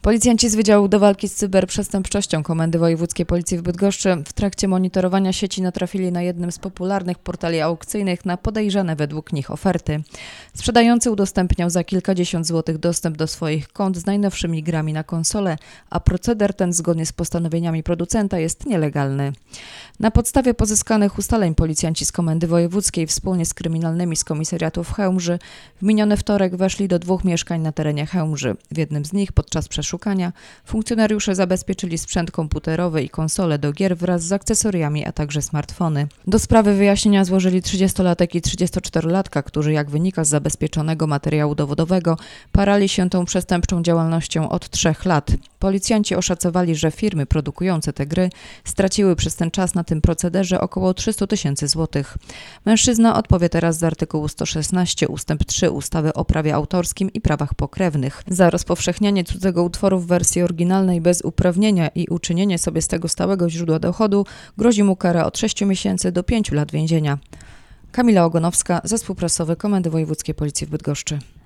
Policjanci z Wydziału do Walki z Cyberprzestępczością Komendy Wojewódzkiej Policji w Bydgoszczy w trakcie monitorowania sieci natrafili na jednym z popularnych portali aukcyjnych na podejrzane według nich oferty. Sprzedający udostępniał za kilkadziesiąt złotych dostęp do swoich kont z najnowszymi grami na konsolę, a proceder ten zgodnie z postanowieniami producenta jest nielegalny. Na podstawie pozyskanych ustaleń policjanci z Komendy Wojewódzkiej wspólnie z kryminalnymi z komisariatu w Chełmży w miniony wtorek weszli do 2 mieszkań na terenie Chełmży. W jednym z nich podczas przeszukania funkcjonariusze zabezpieczyli sprzęt komputerowy i konsole do gier wraz z akcesoriami, a także smartfony. Do sprawy wyjaśnienia złożyli 30-latek i 34-latka, którzy, jak wynika z zabezpieczonego materiału dowodowego, parali się tą przestępczą działalnością od 3 lat. Policjanci oszacowali, że firmy produkujące te gry straciły przez ten czas na tym procederze około 300 000 złotych. Mężczyzna odpowie teraz z artykułu 116 ustęp 3 ustawy o prawie autorskim i prawach pokrewnych. Za rozpowszechnianie cudzego utworu w wersji oryginalnej bez uprawnienia i uczynienie sobie z tego stałego źródła dochodu grozi mu kara od 6 miesięcy do 5 lat więzienia. Kamila Ogonowska, Zespół Prasowy Komendy Wojewódzkiej Policji w Bydgoszczy.